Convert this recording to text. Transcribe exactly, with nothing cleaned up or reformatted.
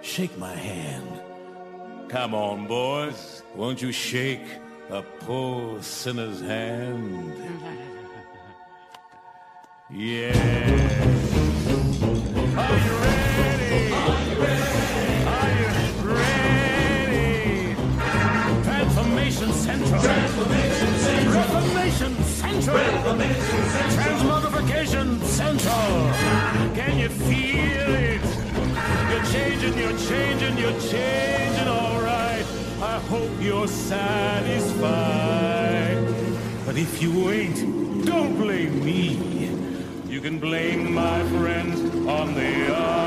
shake my hand. Come on, boys. Won't you shake a poor sinner's hand? Yeah. Are you ready? Are you ready? Are you ready? Transformation Central. Transformation Central. Reformation Central. Reformation Central. Transmogrification Central. Can you feel it? You're changing, you're changing, you're changing, all right. I hope you're satisfied. But if you ain't, don't blame me. You can blame my friends on the other.